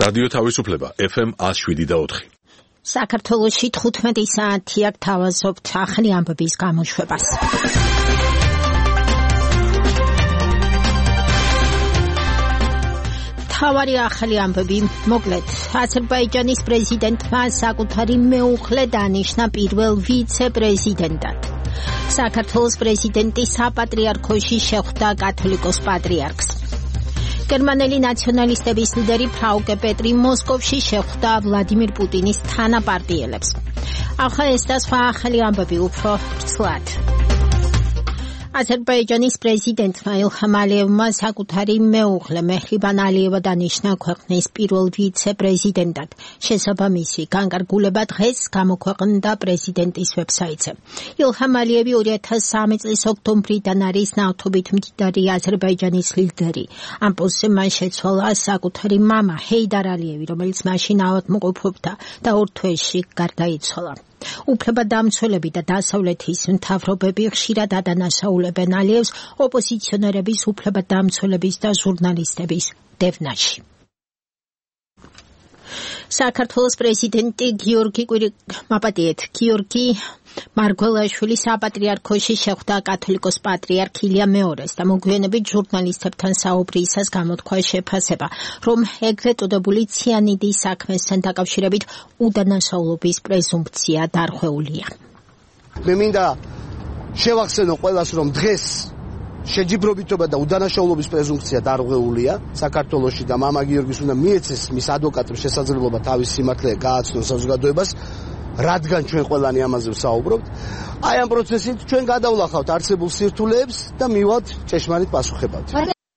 რადიო თავისუფლება FM 107.4. საქართველოში 15 საათი აქ თავაზობთ ახალი ამბების გამოშვებას. თავარი ახალი ამბები მოკლედ აზერბაიჯანის პრეზიდენტმა საკუთარი მეუღლე დანიშნა პირველ ვიცე-პრეზიდენტად. საქართველოს პრეზიდენტი საპატრიარქოში შეხვდა კათოლიკოს პატრიარქს. გერმანელი ნაციონალისტების ლიდერი ფრაუკე პეტრი მოსკოვში შეხვდა ვლადიმირ პუტინის თანაპარტიელებს. ახლა ეს და სხვა ახალი ამბები უფრო ცლად. აზერბაიჯანის პრეზიდენტმა ილჰამ ალიევმა საკუთარი მეუღლე მეჰრიბან ალიევა დანიშნა ქვეყნის პირველ ვიცე-პრეზიდენტად. შესაბამისი განკარგულება დღეს გამოქვეყნდა პრეზიდენტის ვებსაიტზე. ილჰამ ალიევი 2003 წლის ოქტომბრიდან არის ნავთობით მდიდარი აზერბაიჯანის ლიდერი. ამ პოსტზე მან შეცვალა საკუთარი მამა ჰეიდარ ალიევი, რომელიც მაშინ ავადმყოფობდა და 2 თვეში გარდაიცვალა. უფლებადამცველები და დასავლეთის მთავრობები ხშირად ადანაშაულებენ ალიევს ოპოზიციონერების, უფლებადამცველების და ჟურნალისტების დევნაში. საქართველოს პრეზიდენტი გიორგი მარგველაშვილი საპატრიარქოში შეხვდა კათოლიკოს პატრიარქ ილია მეორეს და მოგვიანებით ჟურნალისტებთან საუბრისას გამოთქვა შეფასება, რომ ეგრეთ წოდებული ციანიდის საქმესთან დაკავშირებით უდანაშაულობის პრეზუმპცია დარღვეულია. მე მინდა შევახსენო ყველას, რომ დღეს შეჯიბრობითობა და უდანაშაულობის პრეზუმპცია დარღვეულია საქართველოში და მამა გიორგის უნდა მიეცეს მის ადვოკატებს შესაძლებლობა თავის სიმართლე გააცნონ საზოგადოებას, რადგან ჩვენ ყველანი ამაზე ვსაუბრობთ. აი ამ პროცესით ჩვენ გადავლახავთ არსებულ სირთულეებს და მივალთ ჭეშმარიტ პასუხებად.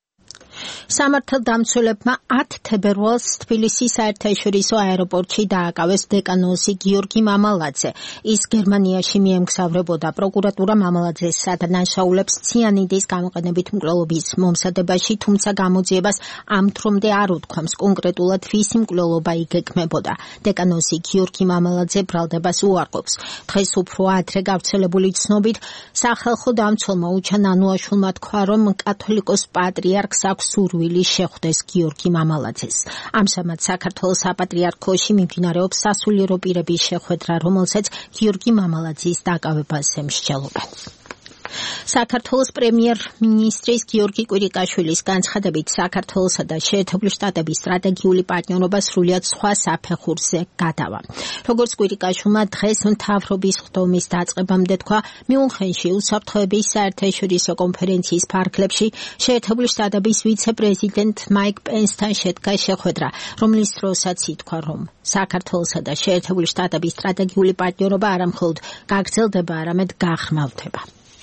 სამართალდამცველებმა 10 თებერვალს თბილისის საერთაშორისო აეროპორტში დააკავეს დეკანოზი გიორგი მამალაძე. ის გერმანიაში მიემგზავრებოდა. პროკურატურა მამალაძეს ადანაშაულებს ციანიდის გამოყენებით მკვლელობის მომზადებაში, თუმცა გამოძიებას ამ დრომდე არ უთქვამს კონკრეტულად ვისი მკვლელობა იგეგმებოდა. დეკანოზი გიორგი მამალაძე ბრალდებას უარყოფს. დღეს უფრო ადრე გავრცელებული ცნობით სახალხო დამცველმა უჩან ანუაშვილმა თქვა, რომ კათოლიკოს პატრიარქს აქვს სურვილი შეხვდეს გიორგი მამალაძეს. ამჟამად საქართველოს საპატრიარქოში მიმდინარეობს სასულიერო პირების შეხვედრა, რომელსაც გიორგი მამალაძის დაკავებაზე მსჯელობენ. საქართველოს პრემიერ-მინისტრის გიორგი კვირიკაშვილის განცხადებით საქართველოსა და შეერთებული შტატების სტრატეგიული პარტნიორობა სრულიად სხვა საფეხურზე გადავა. როგორც კვირიკაშვილმა დღეს მთავრობის ხდომის დაწყებამდე თქვა, მიუნხენში უსაფრთხოების საერთაშორისო კონფერენციის ფარგლებში შეერთებული შტატების ვიცე-პრეზიდენტ მაიკ პენსთან შედგა შეხვედრა, რომლის დროსაც ითქვა, რომ საქართველოსა და შეერთებული შტატების სტრატეგიული პარტნიორობა არა მხოლოდ გაგრძელდება, არამედ გაღრმავდება.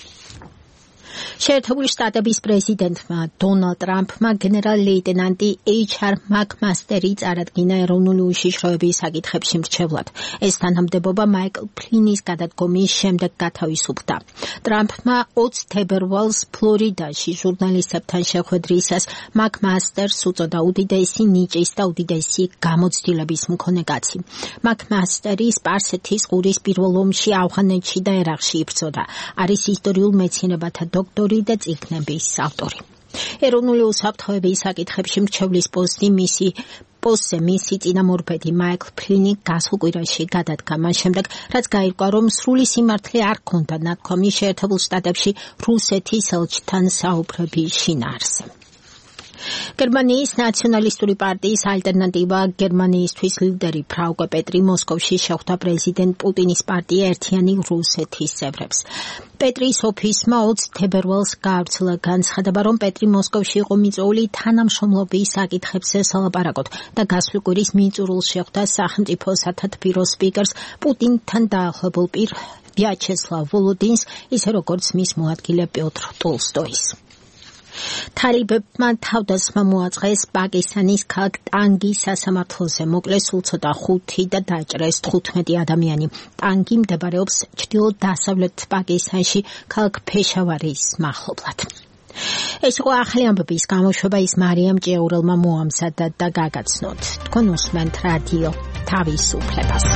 შეერთებული შტატების პრეზიდენტმა დონალდ ტრამპმა გენერალ-ლეიტენანტი HR მაკმასტერი წარადგინა ეროვნული უშიშროების საკითხებში მრჩევლად. ეს თანამდებობა მაიკლ ფლინის გადადგომის შემდეგ გათავისუფლდა. ტრამპმა 20 თებერვალს ფლორიდაში ჟურნალისტებთან შეხვედრისას მაკმასტერს უწოდა უდიდესი ნიჭის და უდიდესი გამოცდილების მქონე კაცი. მაკმასტერი სპარსეთის ყურის პირველ ომში ავღანეთში და ერაყში იბრძოდა. არის ისტორიულ მეცნიერებათა დოქტორი და წიგნების ავტორი. ეროვნული უსაფრთხოების საკითხებში მრჩევლის პოსტზე მისი წინამორბედი მაიკლ ფლინი გასულ კვირაში გადადგა, მას შემდეგ, რაც გაირკვა, რომ სრული სიმართლე არ ჰქონდა ნათქვამი შეერთებულ შტატებში რუსეთის ელჩთან საუბრების შინაარსზე. გერმანიის ნაციონალისტური პარტიის ალტერნატივა გერმანიისთვის ლიდერი ფრაუკე პეტრი მოსკოვში შეხვდა პრეზიდენტ პუტინის პარტია ერთიანი რუსეთის წევრებს. პეტრის ოფისმა 20 თებერვალს გაავრცელა განცხადება, რომ პეტრი მოსკოვში იყო მიწვეული თანამშრომლობის საკითხებზე სალაპარაკოდ და გასული კვირის მიწურულს შეხვდა სახელმწიფო სათათბირო სპიკერს პუტინთან დაახლოებულ პირ ვიაჩესლავ ვოლოდინს, ისე როგორც მის მოადგილე პიოტრ ტოლსტოის. თალიბებმა თავდასხმა მოაწყეს პაკისტანის ქალაქ ტანგის სასამართლოზე. მოკლეს სულ ცოტა 5 და დაჭრეს 15 ადამიანი. ტანგი მდებარეობს ჩრდილო-დასავლეთ პაკისტანში, ქალაქ ფეშავარის მახლობლად. ეს იყო ახალი ამბების გამოშვება, ის მარიამ ჭიაურელმა მოამზადა და გაგაცნოთ. თქვენ უსმენთ რადიო თავისუფლებას.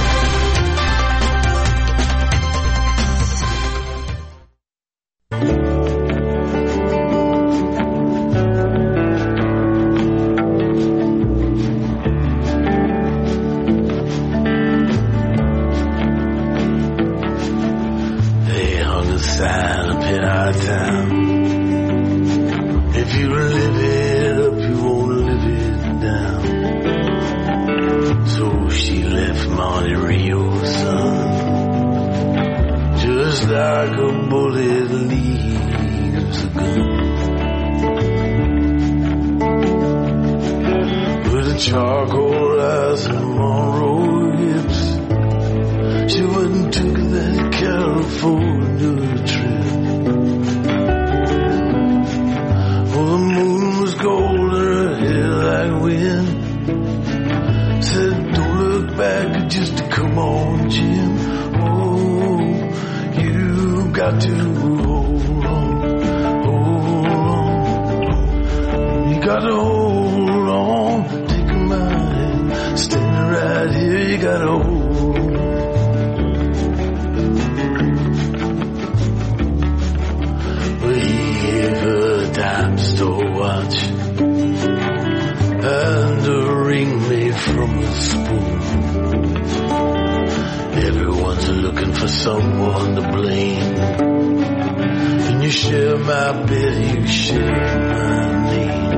the sign up in our town. If you live it up, you won't live it down. So she left Monte Rio, son, just like a bullet leaves a gun. With the charcoal eyes and Monroe hips, she wouldn't took that California trip. Well, the moon was gold and her hair like wind. Said, don't look back, just come on, Jim. Oh, you got to hold on, you got to hold on. Take my hand, standing right here, you got to hold on. Well, he gave her a dime store watch and a ring made from a spoon. Everyone's looking for someone to blame. And you share my bed, you share my name.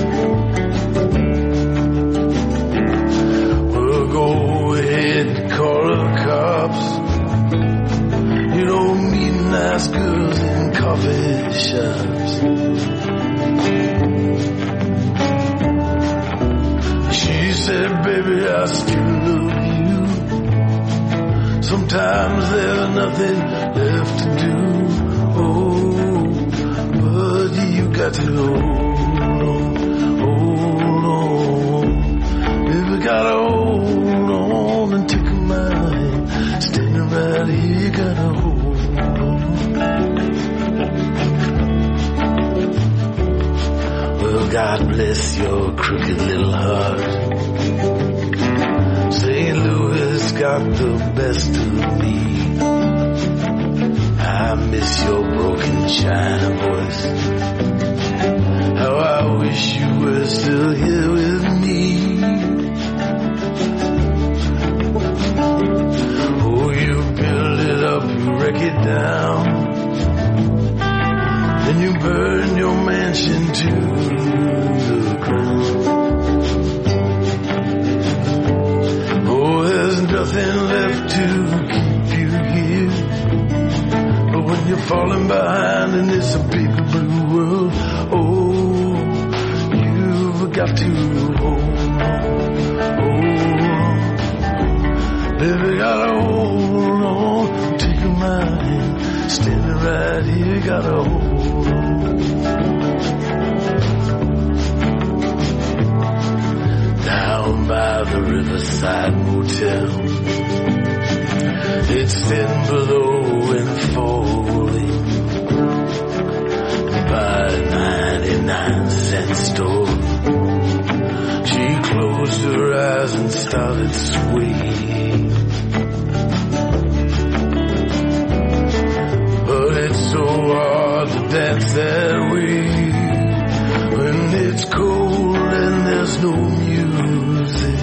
Well, go ahead and call the cops. You don't meet nice girls in coffee shops. She said, baby, I still love you. Sometimes there's nothing left to do. Oh, but you got to hold on. Baby, gotta hold on and take my hand. Standing right here, you gotta hold on. Well, God bless your crooked little heart. St. Louis got the best of me. I miss your broken China voice. How I wish you were still here with me. Oh, you build it up, you wreck it down. Then you burn your mansion to the ground. There's nothing left to keep you here. But when you're falling behind and it's a big blue world, oh, you've got to hold on. Baby, gotta hold on. Take my hand, standing right here, gotta hold on. Down by the Riverside Motel, it's thin below and falling. By a 99-cent store, she closed her eyes and started swaying. But it's so hard to dance that way when it's cold and there's no music.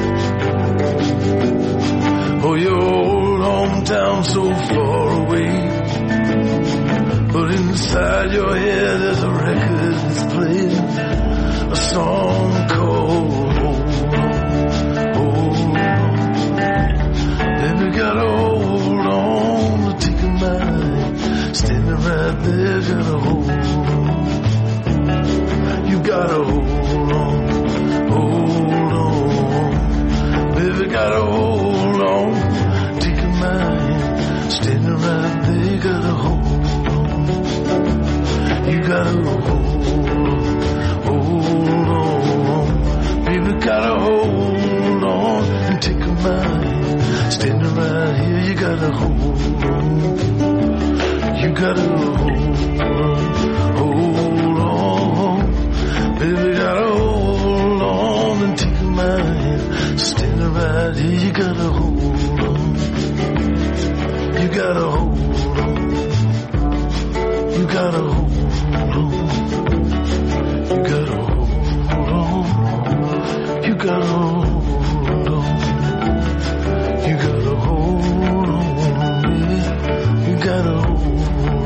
Oh, your old hometown so far away, but inside your head there's a record that's playing a song called Hold On, Hold On. Baby, gotta hold on to take a mind. Standing right there, gotta hold on. You gotta hold on, hold on. Baby, gotta hold on. Take a mind. Standing right there, gotta hold on. You gotta hold on. Baby, gotta hold on and take a mind. Standing right here, you gotta hold on. You gotta hold on. Baby, gotta hold on and take my hand. Standing right here, you gotta hold on. You gotta hold on. You gotta hold on. You gotta hold on. You gotta hold on. You gotta hold on. You gotta hold on.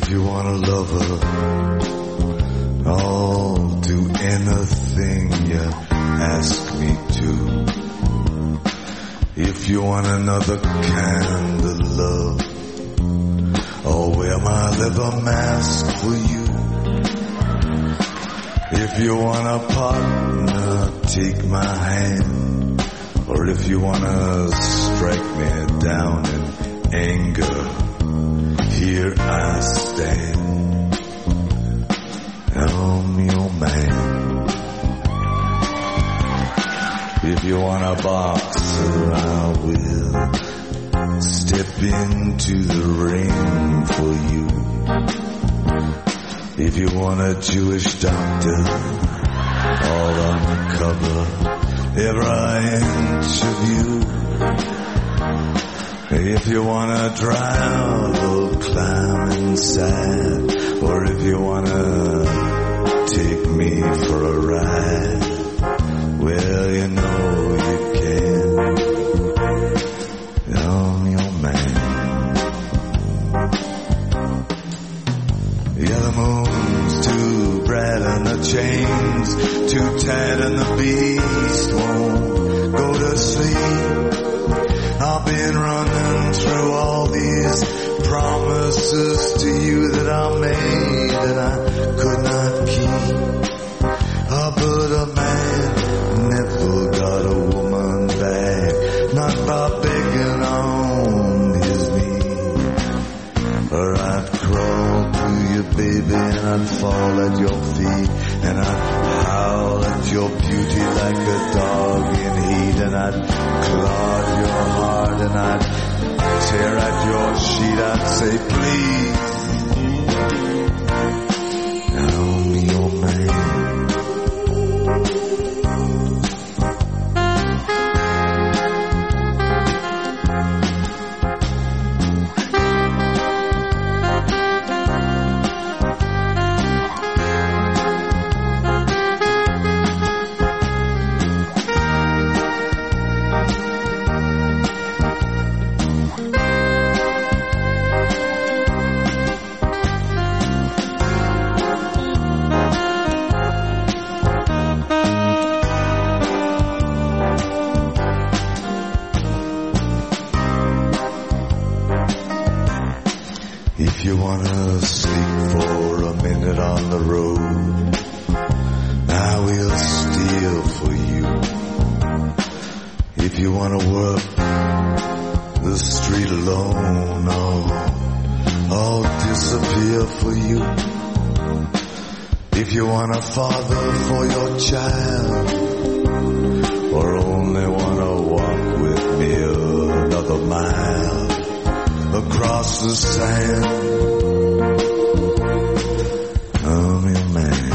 If you want a lover, I'll do anything you ask me to. If you want another kind of love, I'll wear my leather mask for you. If you want a partner, take my hand. Or if you want to strike me down in anger, here I stand. I'm your man. If you want a boxer, I will step into the ring for you. If you want a Jewish doctor, all uncover every inch of you. If you want to drive, I'll climb inside. Or if you want to take me for a ride, well, you know you can. I'm your man. Yeah, the moon's too bright and the chains too tight and the beast won't go to sleep. I've been running through all these promises to you that I made that I could not keep. But a man never got a woman back, not by begging on his knees. Or I'd crawl to you, baby, and I'd fall at your feet, and I'd howl at your beauty like a dog in heat, and I'd clog your heart, and I'd tear at your sheet. I'd say, please, I'm your man. If you wanna sleep for a minute on the road, I will steal for you. If you wanna work the street alone, I'll disappear for you. If you want a father for your child, or only wanna walk with me another mile across the sand, I'm your man.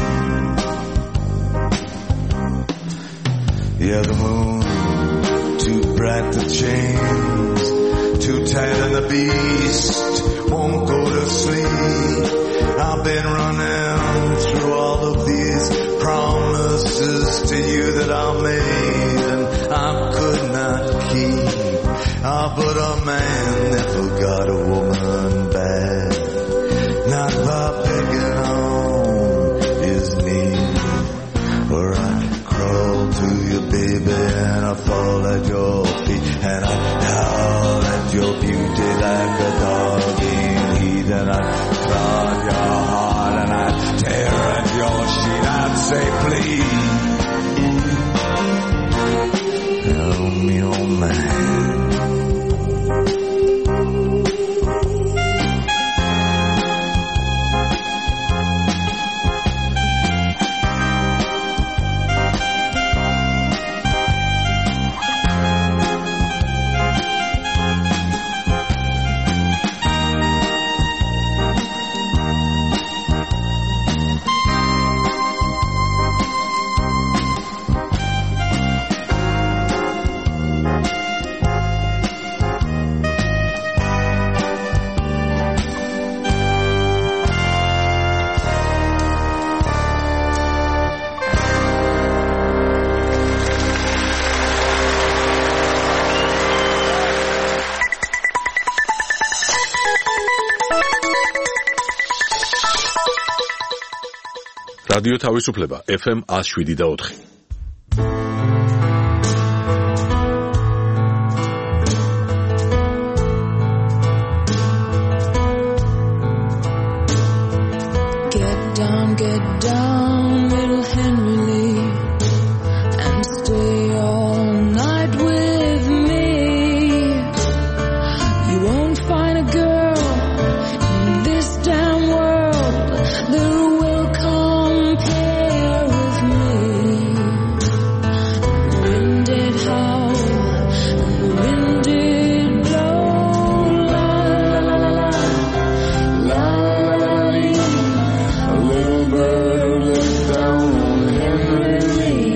Yeah, the moon too bright, the chains too tight, and the beast won't go to sleep. I've been running through all of these promises to you that I made and I could not keep. But a man never got a woman back, not by begging on his knees. Or I'd crawl to you, baby, and I'd fall at your feet, and I'd howl at your beauty like a dog რადიო თავისუფლება FM 107.4. Get down, little Henry Lee, and stay all night with me. You won't find a girl in this damn world that will compare with me. The wind did howl, and the wind did blow, la la la la la, la la la la. A little bird looked down on Henry Lee.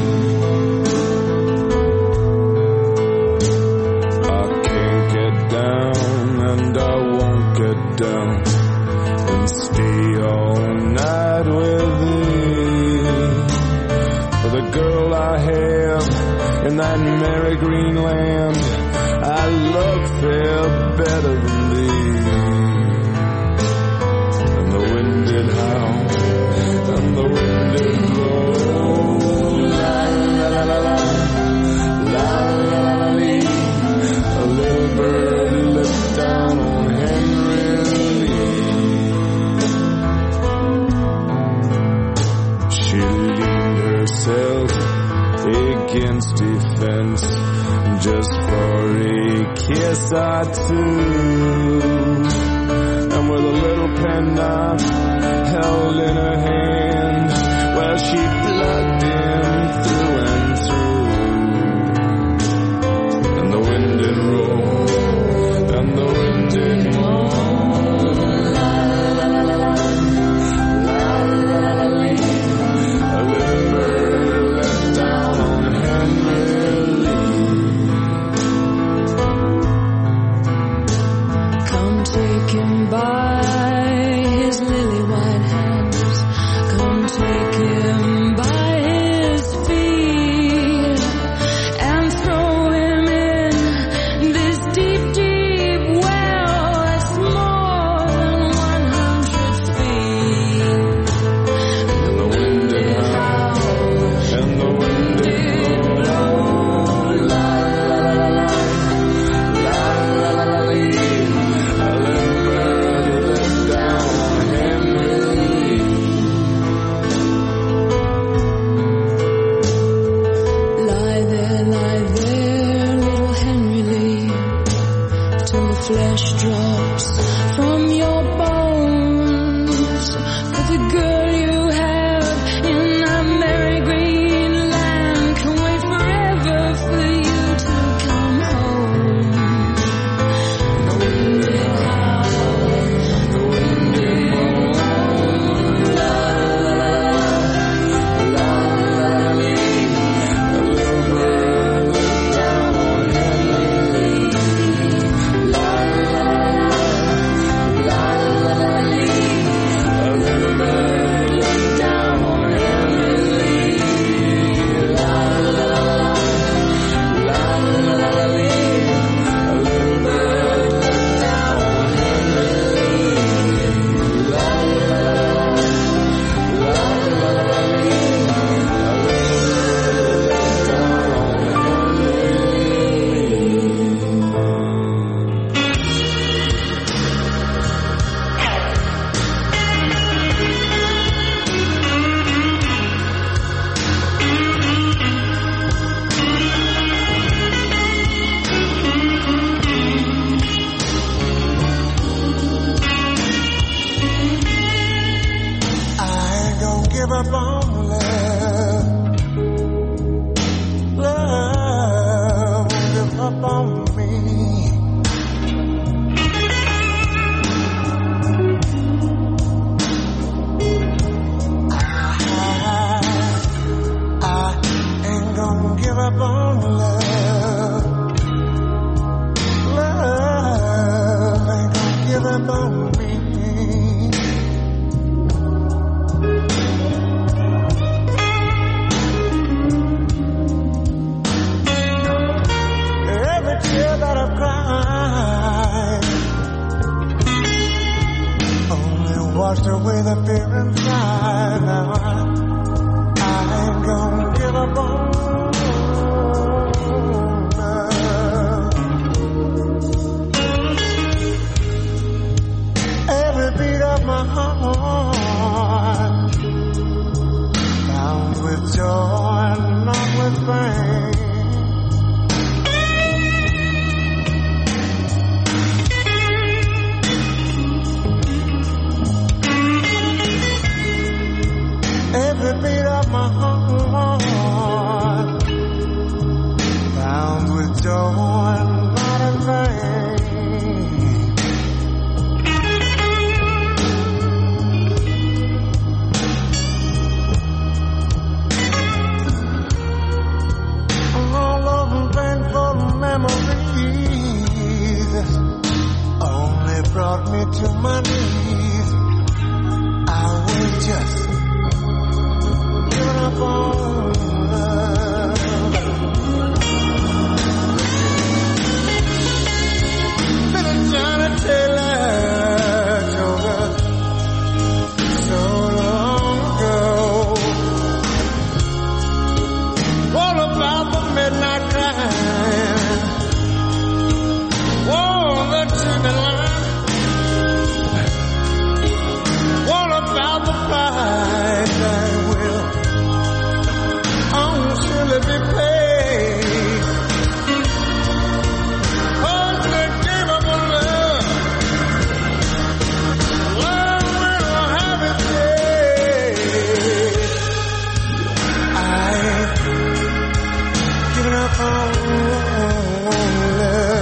I can't get down and I won't get down and stay all night with thee. For the girl I have in that merry green land, I love fair better than thee. And the wind did howl and the wind did blow, la la la la la, la la la la. A little bird looked down on Henry Lee. She leaned herself against a fence just for a kiss or two, and with a little penknife held in her hand, well, she plugged him through and through. And the wind did roll, and the wind did moan, la la la la la, la la la la la. A little bird let down on Henry Lee. Come take him by his lily white hands. Come take him by his feet and throw him in this deep, deep well that's more than 100 feet. And the wind did howl and the wind did blow, la la la la la, la la la la la. A little bird let down on Henry Lee. Lie there, little Henry Lee, till the flesh drops from your bones. For the girl you have in that merry green land can wait forever for you to come home. The wind did howl, the wind did moan, la la la la, la la la la. A little bird looked down on Henry Lee, la la la la, la la la la. washed away the fear inside. Now I ain't gonna give up on love. Every beat of my heart bound with joy and not with pain. Every beat of my heart bound with joy and not in vain. All of the painful memories only brought me to my knees. I was just up on love. Little Johnny Taylor told us so long ago all about the midnight crying, all the chicken line, all about the price that will surely be paid. Oh, they gave up on love. Love will have its day. I ain't giving up on love.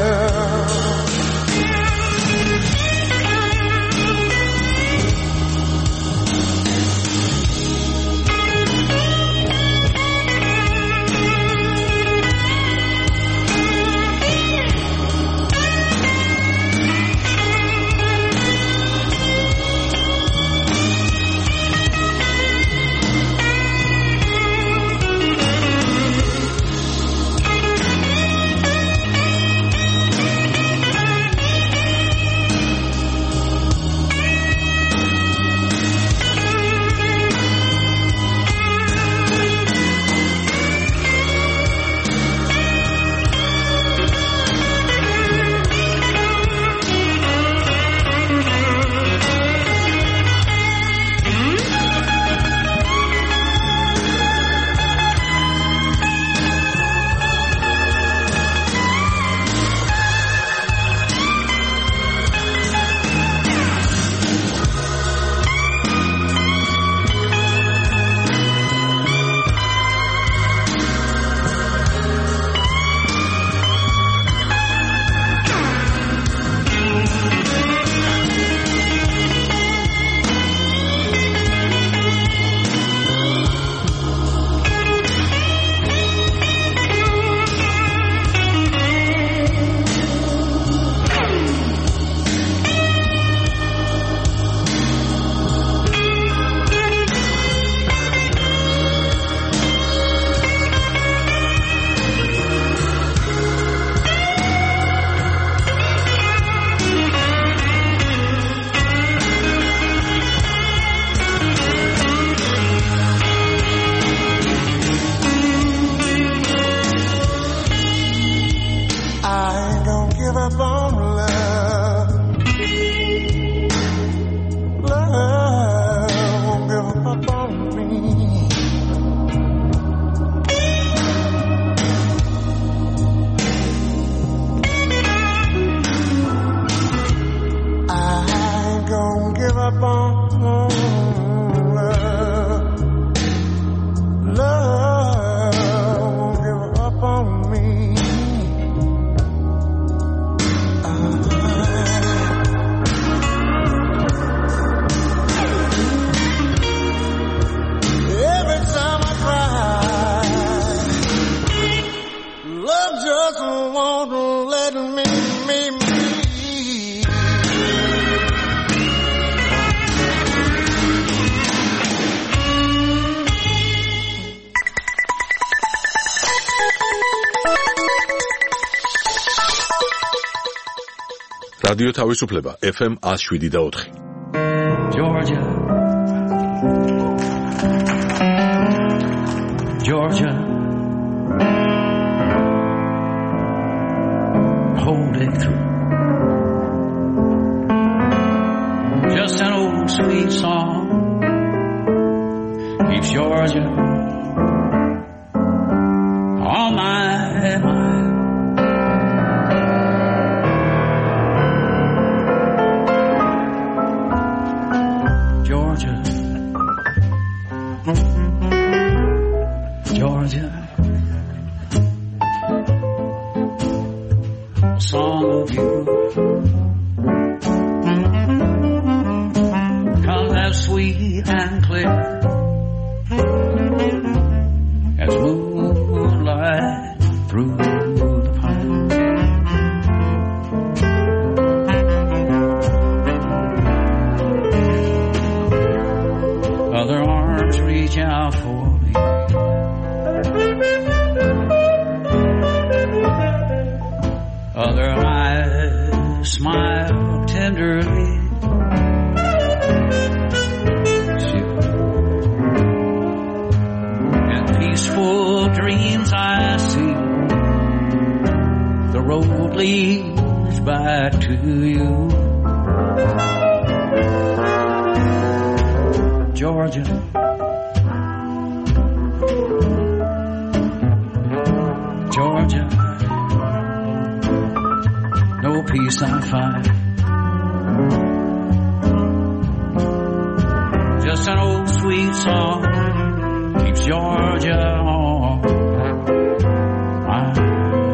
რადიო თავისუფლება FM 107.4. Georgia, Georgia, hold it through. Just an old sweet song keeps Georgia on my mind. Georgia, Georgia, a song of you comes as sweet and clear as moonlight through the pine. Other arms reach out for me. Other eyes smile tenderly. And peaceful dreams I see. The road leads back to you. Georgia, Georgia, no peace I find. Just an old sweet song keeps Georgia on my mind.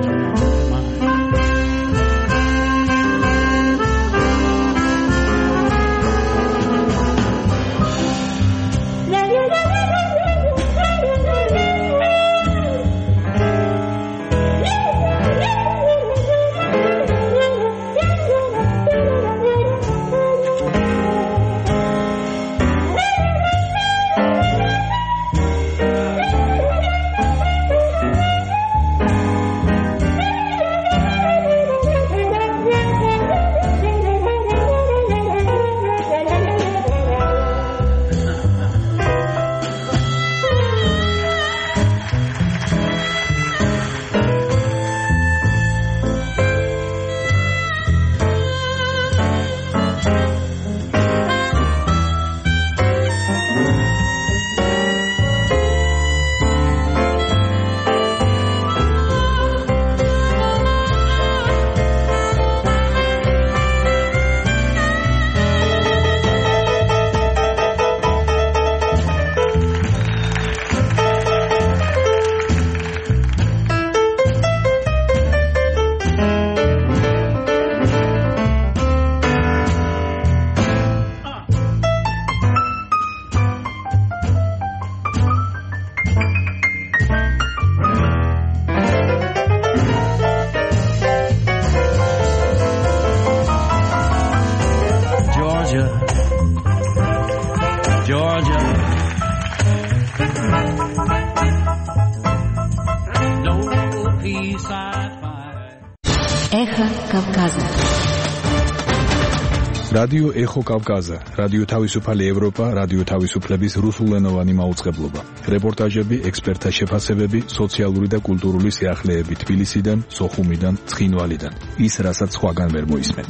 რადიო ეხო კავკაზა, რადიო თავისუფალი ევროპა, რადიო თავისუფლების რუსულენოვანი მაუწყებლობა. რეპორტაჟები, ექსპერტთა შეფასებები, სოციალური და კულტურული სიახლეები თბილისიდან, სოხუმიდან, ცხინვალიდან. ის, რასაც სხვაგან ვერ მოისმენთ.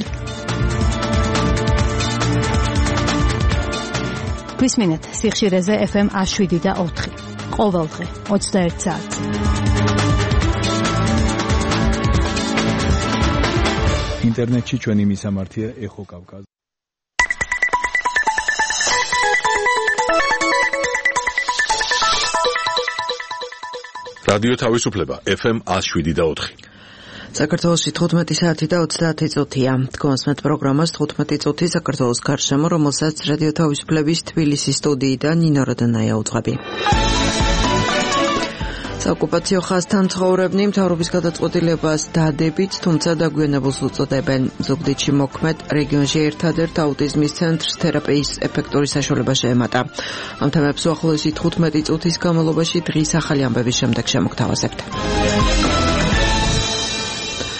გვისმინეთ სიხშირეზე FM 107.4. ყოველდღე 21 საათს. ინტერნეტში ჩვენი მისამართია ეხო კავკაზა. რადიო თავისუფლება FM 107.4. საქართველოში 15 საათი და 30 წუთია. თქვენსმეთ პროგრამას 15 წუთი საქართველოს გარშემო, რომელსაც რადიო თავისუფლების თბილისის სტუდიიდან ნინო როდანაია უძღვები. საოკუპაციო ხაზთან ცხოვრებნი მთავრობის გადაწყვეტილებას დადებით, თუმცა დაგვიანებულს უწოდებენ. ზუგდიდში მოქმედ რეგიონში ერთადერთ აუტიზმის ცენტრს თერაპიის ეფექტური საშუალება შეემატა. ამ თემებს უახლოესი 15 წუთის განმავლობაში დღის ახალი ამბების შემდეგ შემოგთავაზებთ.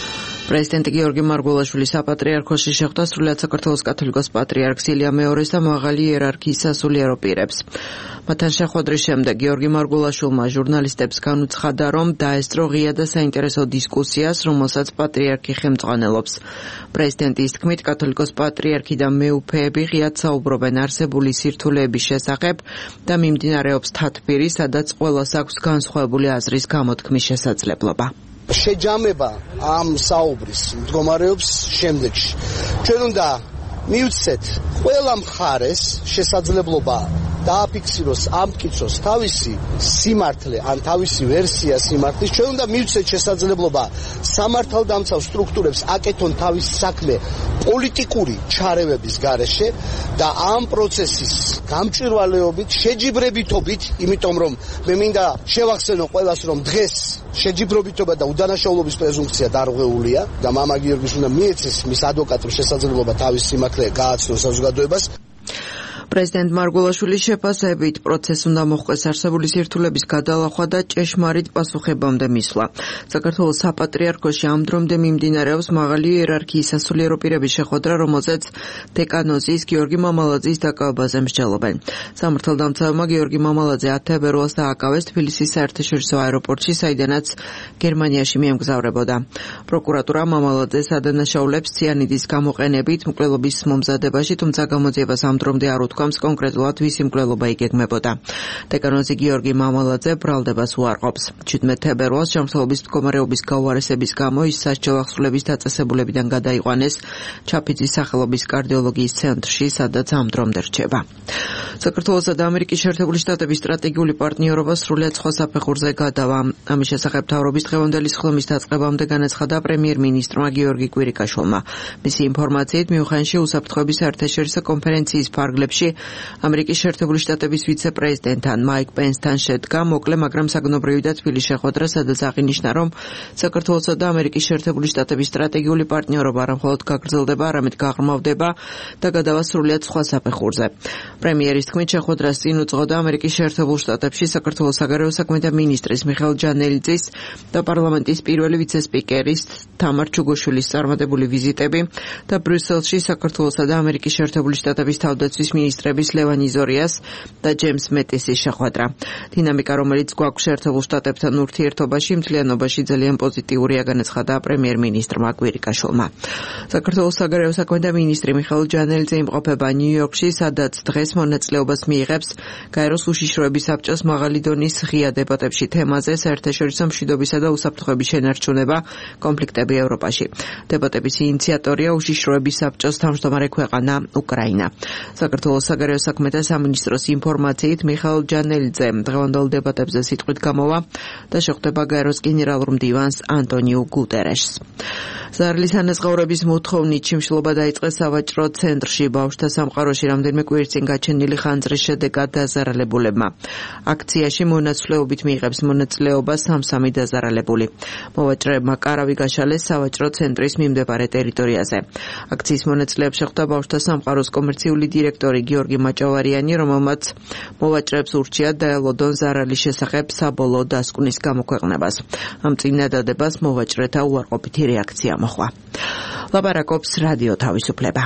პრეზიდენტი გიორგი მარგველაშვილი საპატრიარქოში შეხვდა სრულიად საქართველოს კათოლიკოს პატრიარქს ილია მეორეს და მაღალი იერარქიის სასულიერო პირებს. მათთან შეხვედრის შემდეგ გიორგი მარგველაშვილმა ჟურნალისტებს განუცხადა, რომ დაესწრო ღია და საინტერესო დისკუსიას, რომელსაც პატრიარქი ხელმძღვანელობს. პრეზიდენტის თქმით, კათოლიკოს პატრიარქი და მეუფეები ღიად საუბრობენ არსებული სირთულეების შესახებ და მიმდინარეობს თათბირი, სადაც ყველას აქვს განსხვავებული აზრის გამოთქმის შესაძლებლობა. შეჯამება ამ საუბრის მდგომარეობს შემდეგში. ჩვენ უნდა მივცეთ ყველა მხარეს შესაძლებლობა დააფიქსიროს, ამტკიცოს თავისი სიმართლე ან თავისი ვერსია სიმართლის. ჩვენ უნდა მივცეთ შესაძლებლობა სამართალდამცავ სტრუქტურებს აკეთონ თავის საქმე პოლიტიკური ჩარევების გარეშე და ამ პროცესის გამჭვირვალეობით, შეჯიბრებითობით, იმიტომ რომ მე მინდა შევახსენო ყველას, რომ დღეს შეჯიბრებითობა და უდანაშაულობის პრეზუმპცია დარღვეულია და მამა გიორგის უნდა მიეცეს მის ადვოკატებს შესაძლებლობა თავის სიმართლე გააცნოს საზოგადოებას. პრეზიდენტ მარგველაშვილის შეფასებით პროცესს უნდა მოჰყვეს არსებული სირთულების გადალახვა და ჭეშმარიტ პასუხებამდე მისვლა. საქართველოს საპატრიარქოში ამ დრომდე მიმდინარეობს მაღალი იერარქიის სასულიერო პირების შეხვედრა, რომელზეც დეკანოზის გიორგი მამალაძის დაკავებაზე მსჯელობენ. სამართალდამცავმა გიორგი მამალაძე 10 თებერვალს დააკავეს თბილისის საერთაშორისო აეროპორტში, საიდანაც გერმანიაში მიემგზავრებოდა. პროკურატურა მამალაძეს ადანაშაულებს ციანიდის გამოყენებით მკვლელობის მომზადებაში, თუმცა გამოძიებას ამ დრომდე არ უთქვამს კონკრეტულად ვისი მკვლელობა იგეგმებოდა. დეკანოზი გიორგი მამალაძე ბრალდებას უარყოფს. 17 თებერვალს ჯანმრთელობის მდგომარეობის გაუარესების გამო ის სასჯელ ახსრულების დაწესებულებიდან გადაიყვანეს ჩაფიძის სახელობის კარდიოლოგიის ცენტრში, სადაც ამ დრომდე რჩება. საქართველოსა და ამერიკის შეერთებული შტატების სტრატეგიული პარტნიორობა სრულიად სხვა საფეხურზე გადავა. ამის შესახებ მთავრობის დღევანდელი სხდომის დაწყებამდე განაცხადა პრემიერ-მინისტრმა გიორგი კვირიკაშვილმა. მისი ინფორმაციით, მიუნხენში უსაფრთხოების საერთაშორისო კონფერენციის ფარგლებში ამერიკის შეერთებული შტატების ვიცე-პრეზიდენტთან მაიკ პენსთან შედგა მოკლე, მაგრამ საგნობრივი და თბილი შეხვედრა, სადაც აღინიშნა, რომ საქართველოსა და ამერიკის შეერთებული შტატების სტრატეგიული პარტნიორობა არა მხოლოდ გაგრძელდება, არამედ გაღრმავდება და გადავა სრულიად სხვა საფეხურზე. პრემიერის თქმით, შეხვედრას წინ უძღოდა ამერიკის შეერთებულ შტატებში საქართველოს საგარეო საქმეთა მინისტრის მიხეილ ჯანელიძის და პარლამენტის პირველი ვიცე-სპიკერის თამარ ჩუგოშვილის წარმატებული ვიზიტები და ბრიუსელში საქართველოსა და ამერიკის შეერთებული შტატების თავდაცვის მინისტრების ლევან იზორიას და ჯეიმს მეტისის შეხვედრა. დინამიკა, რომელიც გვაქვს შეერთებულ შტატებთან ურთიერთობაში, მთლიანობაში ძალიან პოზიტიურია, განაცხადა პრემიერ-მინისტრმა კვირიკაშვილმა. საქართველოს საგარეო საქმეთა მინისტრი მიხეილ ჯანელიძე იმყოფება ნიუ-იორკში, სადაც დღეს მონაწილეობას მიიღებს გაეროს უშიშროების საბჭოს მაღალი დონის ღია დებატებში თემაზე საერთაშორისო მშვიდობისა და უსაფრთხოების შენარჩუნება, კონფლიქტები ევროპაში. დებატების ინიციატორია უშიშროების საბჭოს თავმჯდომარე ქვეყანა უკრაინა. საქართველოს საგარეო საქმეთა სამინისტროს ინფორმაციით, მიხეილ ჯანელიძე დღევანდელ დებატებზე სიტყვით გამოვა და შეხვდება გაეროს გენერალურ მდივანს ანტონიუ გუტერეშს. ზარლის ანაზღაურების მოთხოვნით შიმშილობა დაიწყეს სავაჭრო ცენტრში ბავშვთა სამყაროში რამდენიმე კვირის წინ გაჩენილი ხანძრის შედეგად დაზარალებულებმა. აქციაში მონაცვლეობით მიიღებს მონაწილეობას 3 დაზარალებული. მოვაჭრეებმა კარავი გაშალეს სავაჭრო ცენტრის მიმდებარე ტერიტორიაზე. აქციის მონაწილეებს შეხვდა ბავშვთა სამყაროს კომერციული დირექტორი გიორგი მაჭავარიანი, რომელმაც მოვაჭრეებს ურჩია დაელოდონ ზარალის შესახებ საბოლოო დასკვნის გამოქვეყნებას. ამ წინადადებას მოვაჭრეთა უარყოფითი რეაქცია მოჰყვა. ლაპარაკობს რადიო თავისუფლება.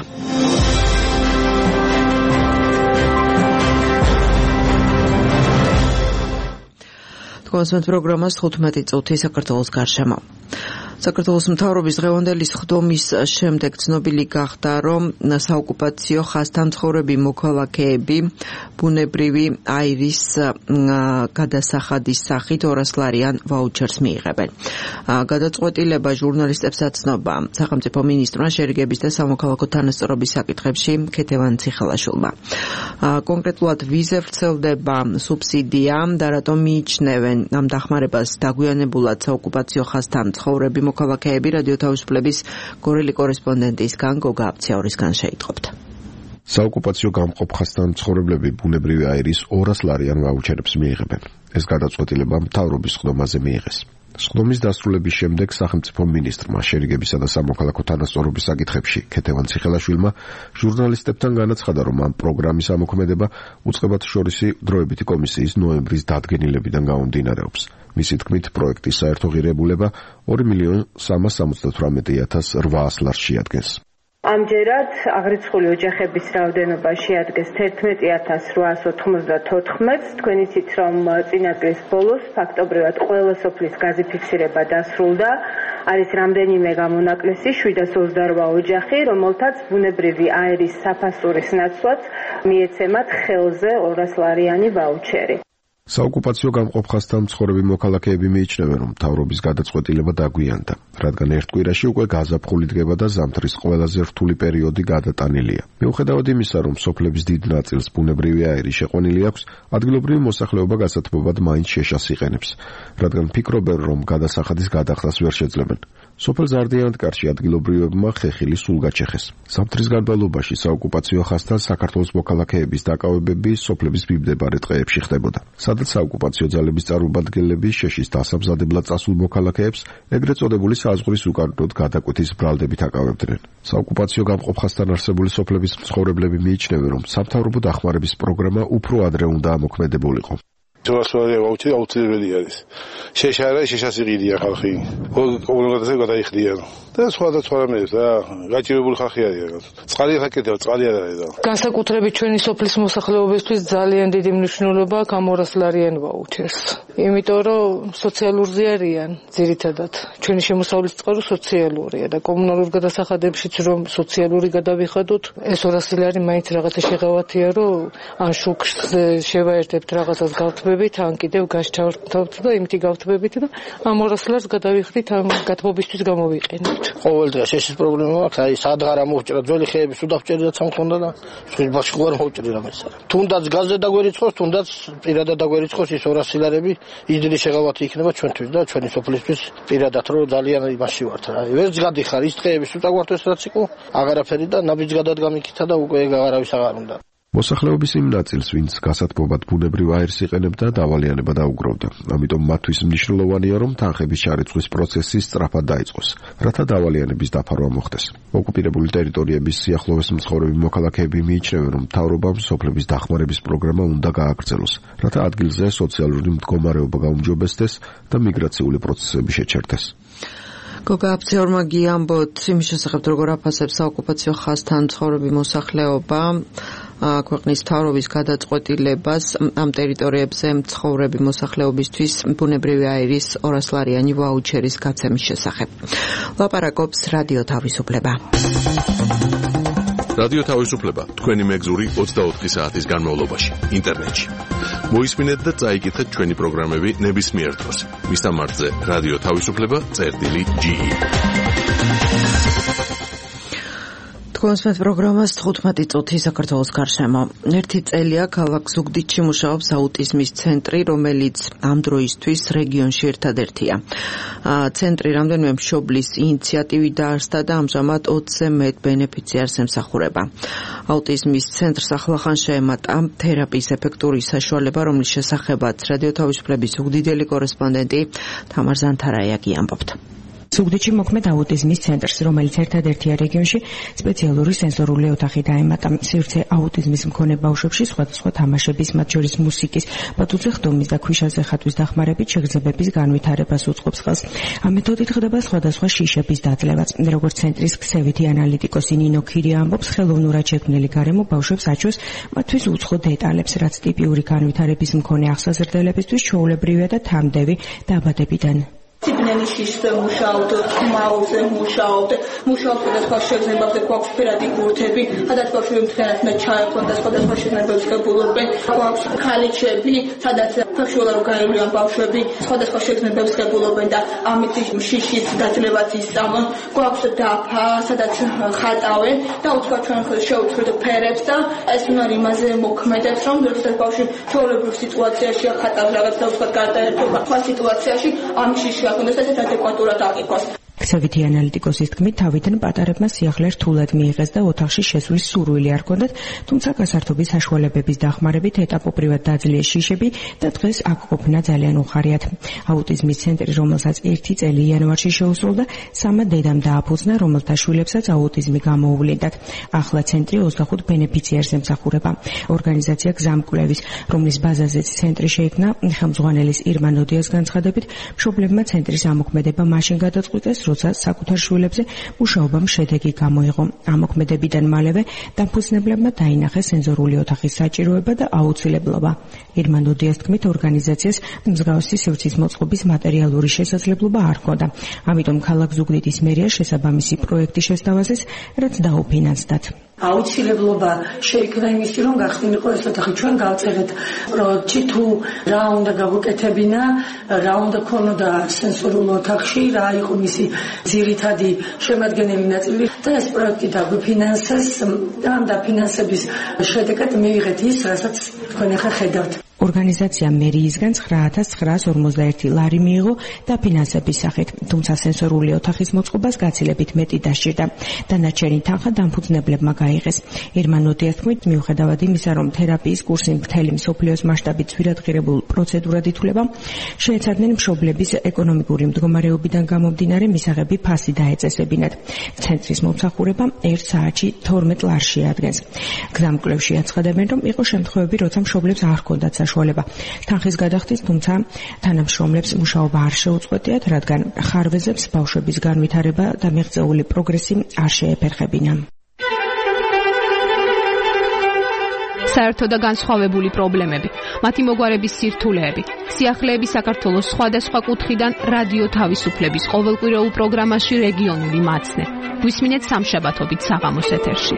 თქვენს პროგრამას 15 წუთი საქართველოს გარშემო. საქართველოს მთავრობის დღევანდელი სხდომის შემდეგ ცნობილი გახდა, რომ საოკუპაციო ხაზთან მცხოვრები მოქალაქეები ბუნებრივი აირის გადასახადის სახით 200 ლარიან ვაუჩერს მიიღებენ. გადაწყვეტილება ჟურნალისტებს აცნობა სახელმწიფო მინისტრმა შერიგების და სამოქალაქო თანასწორობის საკითხებში ქეთევან ციხელაშვილმა. კონკრეტულად ვიზე ვრცელდება სუბსიდია და რატომ მიიჩნევენ ამ დახმარებას დაგვიანებულად საოკუპაციო ხაზთან მცხოვრები მოქალაქეები, რადიო თავისუფლების გორელი კორესპონდენტისგან გოგა აფციაურისგან შეიტყობთ. საოკუპაციო გამყოფ ხაზთან მცხოვრებლები ბუნებრივი აირის 200 ლარიან ვაუჩერებს მიიღებენ. ეს გადაწყვეტილება მთავრობის სხდომაზე მიიღეს. სხდომის დასრულების შემდეგ სახელმწიფო მინისტრმა შერიგებისა და სამოქალაქო თანასწორობის საკითხებში ქეთევან ციხელაშვილმა ჟურნალისტებთან განაცხადა, რომ ამ პროგრამის ამოქმედება უწყებათშორისი დროებითი კომისიის ნოემბრის დადგენილებიდან გამომდინარეობს. მისი თქმით, პროექტის საერთო ღირებულება 2,378,800 ლარს შეადგენს. ამჯერად აღრიცხული ოჯახების რაოდენობა შეადგენს 11,894. თქვენ იცით, რომ წინა წლის ბოლოს ფაქტობრივად ყველა სოფლის გაზი ფიქსირება დასრულდა. არის რამდენიმე გამონაკლისი 728 ოჯახი, რომელთაც ბუნებრივი აირის საფასურის ნაცვლად მიეცემათ ხელზე 200 ლარიანი ვაუჩერი. საოკუპაციო გამყოფ ხაზთან მცხოვრები მოქალაქეები მიიჩნევენ, რომ მთავრობის გადაწყვეტილება დაგვიანდა, რადგან ერთ კვირაში უკვე გაზაფხული დგება და ზამთრის ყველაზე რთული პერიოდი გადატანილია. მიუხედავად იმისა, რომ სოფლების დიდ ნაწილს ბუნებრივი აირი შეყვანილი აქვს, ადგილობრივი მოსახლეობა გასათბობად მაინც შეშას იყენებს, რადგან ფიქრობენ, რომ გადასახადის გადახდას ვერ შეძლებენ. სოფელ ზარდიანთკარში ადგილობრივებმა ხეხილი სულ გაჩეხეს. ზამთრის განმავლობაში საოკუპაციო ხაზთან საქართველოს მოქალაქეების დაკავებები სოფლების მიმდებარე ტყეებში ხდებოდა. სადაც საოკუპაციო ძალების წარმომადგენლები შეშის დასამზადებლად წასულ მოქალაქეებს ეგრეთ წოდებული საზღვრის უკანონოდ გადაკვეთის ბრალდებით აკავებდნენ. საოკუპაციო გამყოფ ხაზთან არსებული სოფლების მცხოვრებლები მიიჩნევენ, რომ სამთავრობო დახმარების პროგრამა უფრო ადრე უნდა ამოქმედებულიყო. Თორასვარია ვაუჩერი აუცილებელი არის. შეშარა შეშასიყიდია ხალხი. კომუნიკაციაზე გადაიხდიან. და სხვადასხვა რამეს და გაჭირებული ხალხი არის. წყალი აკეთება, წყალი არ არის და. განსაკუთრებით ჩვენი სოფლის მოსახლეობისთვის ძალიან დიდი მნიშვნელობა აქვს ამ 200 ლარიან ვაუჩერს. იმიტომ რომ სოციალურზე არიან ძირითადად. ჩვენი შემოსავლის წყარო სოციალურია და კომუნალურ გადასახადებშიც რომ სოციალური გადავიხადოთ, ეს 200 ლარი მაინც რაღაცა შეღავათია, რომ ან შუქს შევაერთებთ რაღაცას გავთბებით, ან კიდევ გასჩავთ და იმითი გავთბებით და ამ 200 ლარს გადავიხდით ამ გათბობისთვის გამოვიყენებთ. ყოველდღე შეშის პრობლემა აქვს, აი სადღარ ამოვჭრა ძველი ხეები სულ დავჭერდა სამქონდა და ხის ბაშკო არ მოვჭრი რამეს. თუნდაც გაზზე დაგვერიცხოს, თუნდაც პირადად დაგვერიცხოს ის 200 ლარები იძილი შეღავათი იქნება ჩვენთვის და ჩვენი სოფლისთვის პირადად რომ ძალიან იმაში ვართ რა. ვერც გადიხარ ის დღეები სულ დაგვართვის რაც იყო, აღარაფერი და ნაბიჯ გადადგამიქითა და უკვე აღარავის აღარ უნდა. მოსახლეობის იმ ნაწილს, ვინც გასათბობად ბუნებრივ აირს იყენებდა, დავალიანება დაუგროვდა. ამიტომ მათთვის მნიშვნელოვანია, რომ თანხების ჩარიცხვის პროცესი სწრაფად დაიწყოს, რათა დავალიანების დაფარვა მოხდეს. ოკუპირებული ტერიტორიების სიახლოვეს მცხოვრები მოქალაქეები მიიჩნევენ, რომ მთავრობამ სოფლების დახმარების პროგრამა უნდა გააგრძელოს, რათა ადგილზე სოციალური მდგომარეობა გაუმჯობესდეს და მიგრაციული პროცესები შეჩერდეს. გოგა აფცეორმა გიამბოთ იმის შესახებ, როგორ აფასებს საოკუპაციო ხაზთან მცხოვრები მოსახლეობა ქვეყნის მთავრობის გადაწყვეტილებას ამ ტერიტორიებზე მცხოვრები მოსახლეობისთვის ბუნებრივი აირის 200 ლარიანი ვაუჩერის გაცემის შესახებ. ლაპარაკობს რადიო თავისუფლება. რადიო თავისუფლება თქვენი მეგზური 24 საათის განმავლობაში ინტერნეტში. მოისმინეთ და წაიკითხეთ ჩვენი პროგრამები ნებისმიერ დროს. მისამართზე რადიო თავისუფლება.ge. თქვენს პროგრამას 15 წუთი საქართველოს გარშემო. ერთი წელია ქალაქ ზუგდიდში მუშაობს აუტიზმის ცენტრი, რომელიც ამ დროისთვის რეგიონში ერთადერთია. ცენტრი რამდენიმე მშობლის ინიციატივით დაარსდა და ამჟამად 20-ზე მეტ ბენეფიციარს ემსახურება. აუტიზმის ცენტრს ახლახან შეემატა თერაპიის ეფექტური საშუალება, რომლის შესახებაც რადიო თავისუფლების ზუგდიდელი კორესპონდენტი თამარ ზანთარაიაგი ამბობთ. ზუგდიდში მოქმედ აუტიზმის ცენტრს, რომელიც ერთადერთია რეგიონში, სპეციალური სენსორული ოთახი დაემატა. სივრცე აუტიზმის მქონე ბავშვებში სხვადასხვა თამაშების, მათ შორის მუსიკის, ბათუზე ხდომის და ქვიშაზე ხატვის დახმარებით შეგრძნებების განვითარებას უწყობს ხელს. ამ მეთოდით ხდება სხვადასხვა შიშების დაძლევაც. როგორც ცენტრის ქსევითი ანალიტიკოსი ნინო ქირია ამბობს, ხელოვნურად შექმნილი გარემო ბავშვებს აჩვენს მათთვის უცხო დეტალებს, რაც ტიპიური განვითარების მქონე აღსაზრდელებისთვის ჩვეულებრივია და თამდევი დაბადებიდან. Tipneni shishte mუშაობ, ხმაურზე მუშაობ, სხვადასხვა შეგრძნებებზე გვაქვს ფერადი ბურთები, სადაც ბავშვები მთლიანად მე ჩაერთვან და სხვადასხვა შეგრძნებებს ღებულობენ. გვაქვს ქალიჩები, სადაც საშუალო გაივლიან ბავშვები, სხვადასხვა შეგრძნებებს ღებულობენ და ამით შიშის დაძლევაც ისწავლონ. გვაქვს დაფა, სადაც ხატავენ და უცხო ჩვენ შევუცვლით ფერებს და ეს უნდა იმაზე მოქმედებს, რომ როდესაც ბავშვი ჩვეულებრივ სიტუაციაში ხატავს რაღაც და უცხო გარდაერთვა, სხვა სიტუაციაში ამ შიში ქცევითი ანალიტიკოსის თქმით, თავიდან პატარებმა სიახლე რთულად მიიღეს და ოთახში შესვლის სურვილი არ ჰქონდათ, თუმცა გასართობის საშუალებების დახმარებით ეტაპობრივად დაძლეს შიშები და დღეს აქ ყოფნა ძალიან უხარიათ. აუტიზმის ცენტრი, რომელსაც 1 წელი იანვარში შეუსრულდა, 3 დედამ დააფუძნა, რომელთა შვილებსაც აუტიზმი გამოუვლინდათ. ახლა ცენტრი 25 ბენეფიციარს ემსახურება. ორგანიზაცია გზამკვლევის, რომლის ბაზაზეც ცენტრი შეიქმნა, ხელმძღვანელის ირმა ნოდიას განცხადებით, მშობლებმა ცენტრის ამოქმედება მაშინ გადაწყვიტეს, როცა საკუთარ შვილებზე მუშაობამ შედეგი გამოიღო. ამოქმედებიდან მალევე დამფუძნებლებმა დაინახეს სენზორული ოთახის საჭიროება და აუცილებლობა. ირმა ნოდიას თქმით, ორგანიზაციას მსგავსი სივრცის მოწყობის მატერიალური შესაძლებლობა არ ჰქონდა. ამიტომ ქალაქ ზუგდიდის მერია შესაბამისი პროექტი შესთავაზეს, რაც დაუფინანსდათ. აუცილებლობა შეიქმნა იმისი, რომ გახსნილიყო ეს ოთახი. ჩვენ გავწერეთ პროექტი, თუ რა უნდა გავუკეთებინა, რა უნდა ქონოდა სენსორულ ოთახში, რა იყო მისი ძირითადი შემადგენელი ნაწილი და ეს პროექტი დაგვიფინანსეს და ამ დაფინანსების შედეგად მიიღეთ ის, რასაც თქვენ ახლა ხედავთ. ორგანიზაციამ მერიისგან 9941 ლარი მიიღო დაფინანსების სახით, თუმცა სენსორული ოთახის მოწყობას გაცილებით მეტი დასჭირდა. დანარჩენი თანხა დამფუძნებლებმა გაიღეს. ირმა ნოდიას თქმით, მიუხედავად იმისა, რომ თერაპიის კურსი მთელი მსოფლიოს მასშტაბით ძვირადღირებულ პროცედურად ითვლება, შეეცადნენ მშობლების ეკონომიკური მდგომარეობიდან გამომდინარე მისაღები ფასი დაეწესებინათ. ცენტრის მომსახურება 1 საათში 12 ლარს შეადგენს. გზამკვლევში აცხადებენ, რომ იყო შემთხვევები, როცა მშობლებს არ ჰქონდათ საშუალება თანხის გადახდის, თუმცა თანამშრომლებს მუშაობა არ შეუწყვეტიათ, რადგან ხარვეზებს ბავშვების განვითარება და მიღწეული პროგრესი არ შეეფერხებინა. საერთო და განსხვავებული პრობლემები, მათი მოგვარების სირთულეები, სიახლეები საქართველოს სხვადასხვა კუთხიდან რადიო თავისუფლების ყოველკვირეულ პროგრამაში რეგიონული მაცნე. გვისმინეთ სამშაბათობით საღამოს ეთერში.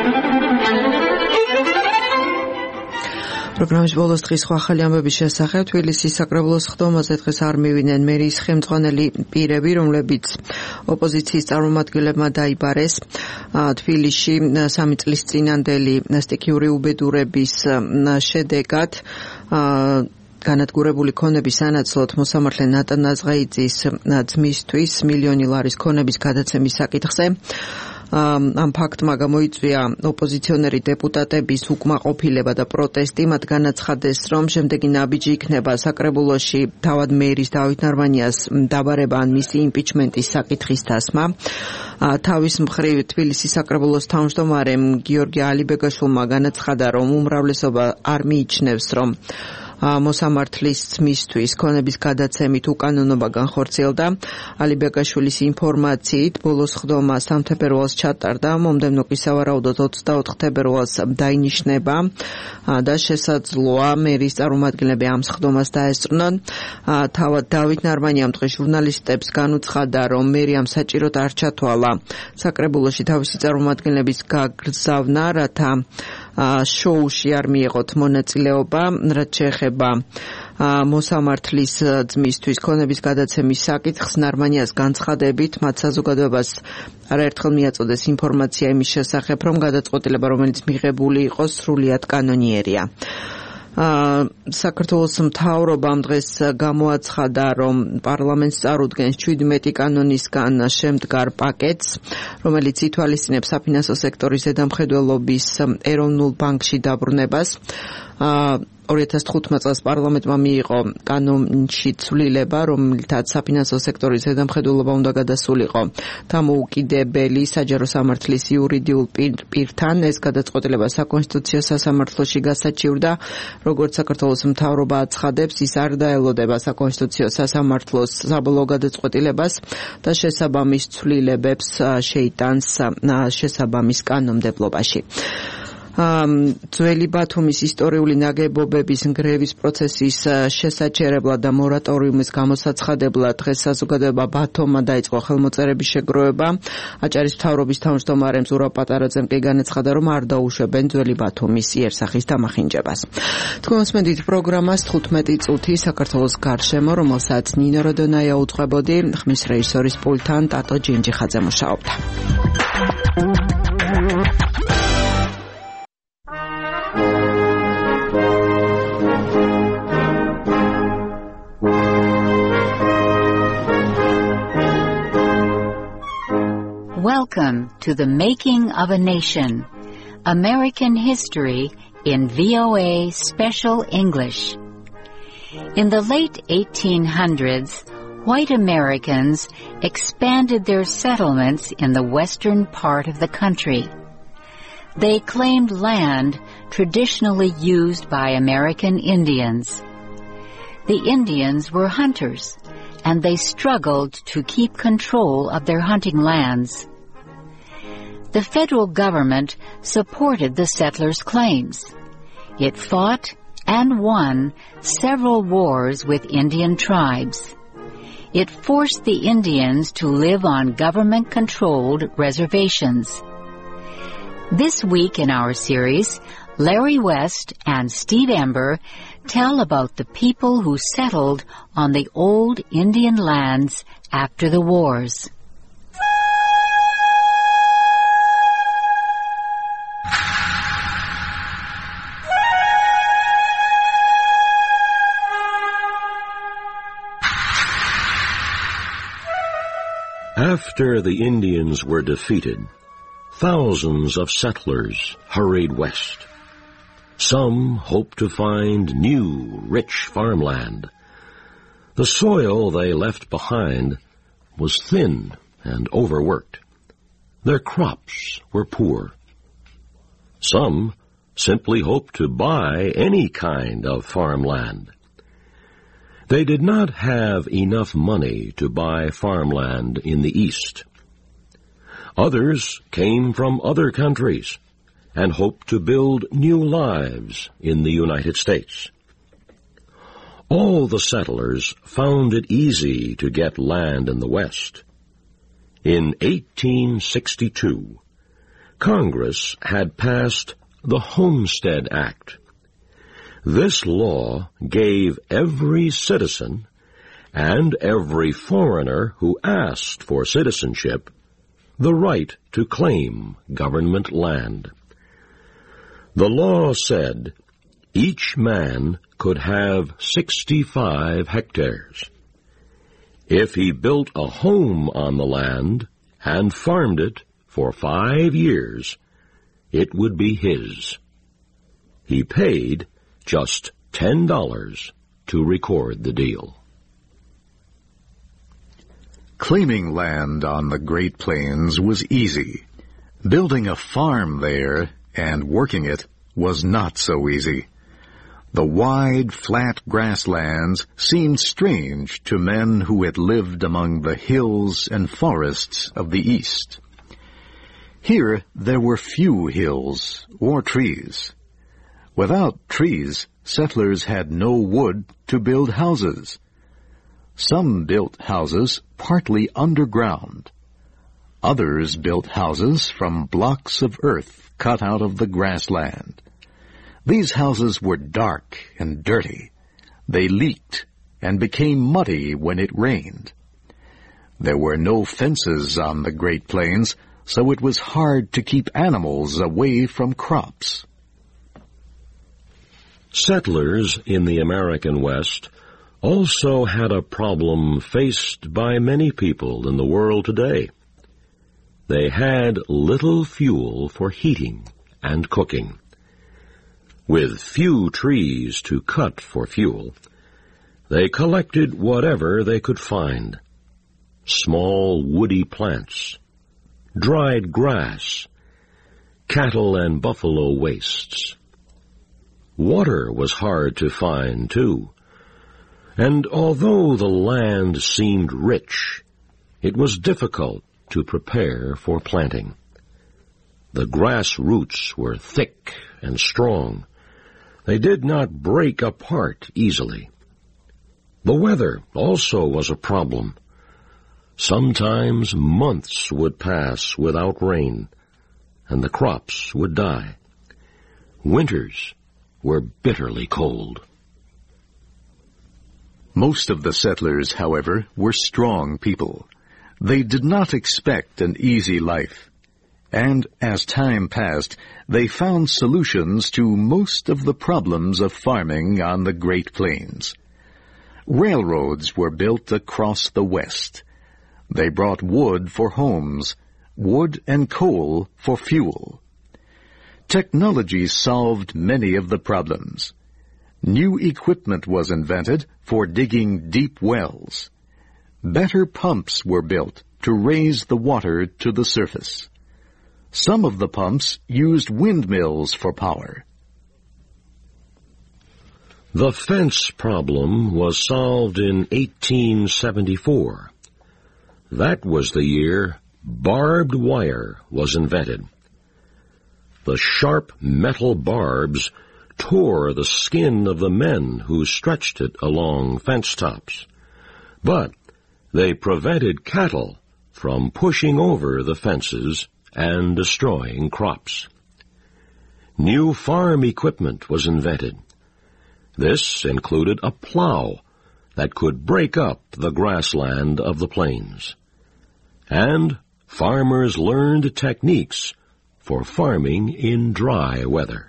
პროგრამის ბოლოს დღის სხვა ახალი ამბების შესახებ თბილისის საკრებულოს ხდომაზე დღეს არ მივიდნენ მერიის ხელმძღვანელი პირები, რომლებიც ოპოზიციის წარმომადგენლებმა დაიბარეს თბილისში 3 წლის წინანდელი სტიქიური უბედურების შედეგად. განადგურებული ქონების სანაცვლოდ მოსამართლე ნატა ნაზღაიძის ძმისთვის მილიონი ლარის ქონების გადაცემის საკითხზე ამ ფაქტმა გამოიწვია ოპოზიციონერი დეპუტატების უკმაყოფილება და პროტესტი. მათ განაცხადეს, რომ შემდეგი ნაბიჯი იქნება საკრებულოში თავად მერის დავით ნარმანიას დაბარება ან მისი იმპიჩმენტის საკითხის დასმა. თავის მხრივ თბილისის საკრებულოს თავმჯდომარემ გიორგი ალიბეგაშვილმა განაცხადა, რომ უმრავლესობა არ მიიჩნევს, რომ მოსამართლის ძმისთვის ქონების გადაცემით უკანონობა განხორციელდა. ალიბეგაშვილის ინფორმაციით ბოლოს ხდომა 3 თებერვალს ჩატარდა, მომდევნო კი სავარაუდოდ 24 თებერვალს დაინიშნება და შესაძლოა მერის წარმომადგენლები ამ ხდომას დაესწრნენ. თავად დავით ნარმანიამ დღეს ჟურნალისტებს განუცხადა, რომ მერი ამ საჭიროდ არ ჩათვალა საკრებულოში თავისი წარმომადგენლების გაგრძავნა, რათა შოუში არ მიიღოთ მონაწილეობა, რაც შეეხება მოსამართლის ძმისთვის ქონების გადაცემის საკითხს. ნარმანიას განცხადებით, მათ საზოგადოებას არაერთხელ მიაწოდეს ინფორმაცია იმის შესახებ, რომ გადაწყვეტილება, რომელიც მიღებული იყო, სრულიად კანონიერია. საქართველოს მთავრობამ დღეს გამოაცხადა, რომ პარლამენტს წარუდგენს 17 კანონისგან შემდგარ პაკეტს, რომელიც ითვალისწინებს საფინანსო სექტორის ზედამხედველობის ეროვნულ ბანკში დაბრუნებას. 2015 წელს პარლამენტმა მიიღო კანონში ცვლილება, რომელთაც საფინანსო სექტორის ზედამხედველობა უნდა გადასულიყო დამოუკიდებელი საჯარო სამართლის იურიდიულ პირთან. ეს გადაწყვეტილება საკონსტიტუციო სასამართლოში გასაჩივრდა. როგორც საქართველოს მთავრობა აცხადებს, ის არ დაელოდება საკონსტიტუციო სასამართლოს საბოლოო გადაწყვეტილებას და შესაბამის ცვლილებებს შეიტანს შესაბამის კანონმდებლობაში. ძველი ბათუმის ისტორიული ნაგებობების ნგრევის პროცესის შესაჩერებლად და მორატორიუმის გამოსაცხადებლად დღეს საზოგადოება ბათუმმა დაიწყო ხელმოწერების შეგროვება. აჭარის მთავრობის თავმჯდომარემ ზურაბ პატარაძემ კი განაცხადა, რომ არ დაუშვებენ ძველი ბათუმის იერსახის დამახინჯებას. თქვენ მოსმენთ პროგრამას 15 წუთი საქართველოს გარშემო, რომელსაც ნინო როდონაია უწყებოდი, ხმის რეჟისორის პულტთან ტატო ჯინჯიხაძე მუშაობდა. to the making of a nation, American history in VOA Special English. In the late 1800s, white Americans expanded their settlements in the western part of the country. They claimed land traditionally used by American Indians. The Indians were hunters, and they struggled to keep control of their hunting lands. The federal government supported the settlers' claims. It fought and won several wars with Indian tribes. It forced the Indians to live on government-controlled reservations. This week in our series, Larry West and Steve Ember tell about the people who settled on the old Indian lands after the wars. After the Indians were defeated, thousands of settlers hurried west. Some hoped to find new, rich farmland. The soil they left behind was thin and overworked. Their crops were poor. Some simply hoped to buy any kind of farmland. They did not have enough money to buy farmland in the East. Others came from other countries and hoped to build new lives in the United States. All the settlers found it easy to get land in the West. In 1862, Congress had passed the Homestead Act. This law gave every citizen and every foreigner who asked for citizenship the right to claim government land. The law said each man could have 65 hectares. If he built a home on the land and farmed it for 5 years, it would be his. He paid just $10 to record the deal. Claiming land on the Great Plains was easy. Building a farm there and working it was not so easy. The wide, flat grasslands seemed strange to men who had lived among the hills and forests of the East. Here there were few hills or trees. Without trees, settlers had no wood to build houses. Some built houses partly underground. Others built houses from blocks of earth cut out of the grassland. These houses were dark and dirty. They leaked and became muddy when it rained. There were no fences on the Great Plains, so it was hard to keep animals away from crops. Settlers in the American West also had a problem faced by many people in the world today. They had little fuel for heating and cooking. With few trees to cut for fuel, they collected whatever they could find. Small woody plants, dried grass, cattle and buffalo wastes. Water was hard to find, too. And although the land seemed rich, it was difficult to prepare for planting. The grass roots were thick and strong. They did not break apart easily. The weather also was a problem. Sometimes months would pass without rain, and the crops would die. Winters were bitterly cold. Most of the settlers, however, were strong people. They did not expect an easy life. And as time passed, they found solutions to most of the problems of farming on the Great Plains. Railroads were built across the West. They brought wood for homes, wood and coal for fuel. Technology solved many of the problems. New equipment was invented for digging deep wells. Better pumps were built to raise the water to the surface. Some of the pumps used windmills for power. The fence problem was solved in 1874. That was the year barbed wire was invented. The sharp metal barbs tore the skin of the men who stretched it along fence tops, but they prevented cattle from pushing over the fences and destroying crops. New farm equipment was invented. This included a plow that could break up the grassland of the plains. And farmers learned techniques for farming in dry weather.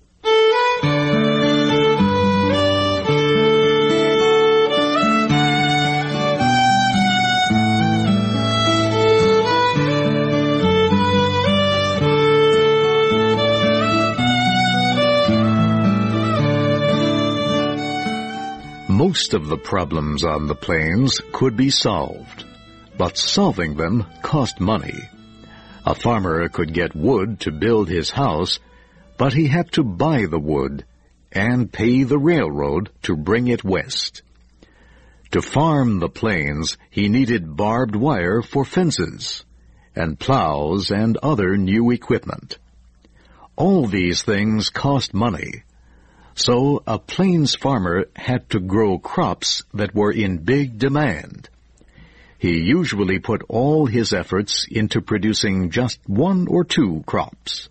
Most of the problems on the plains could be solved, but solving them cost money. A farmer could get wood to build his house, but he had to buy the wood and pay the railroad to bring it west. To farm the plains, he needed barbed wire for fences, and plows and other new equipment. All these things cost money. So a plains farmer had to grow crops that were in big demand. He usually put all his efforts into producing just 1 or 2 crops.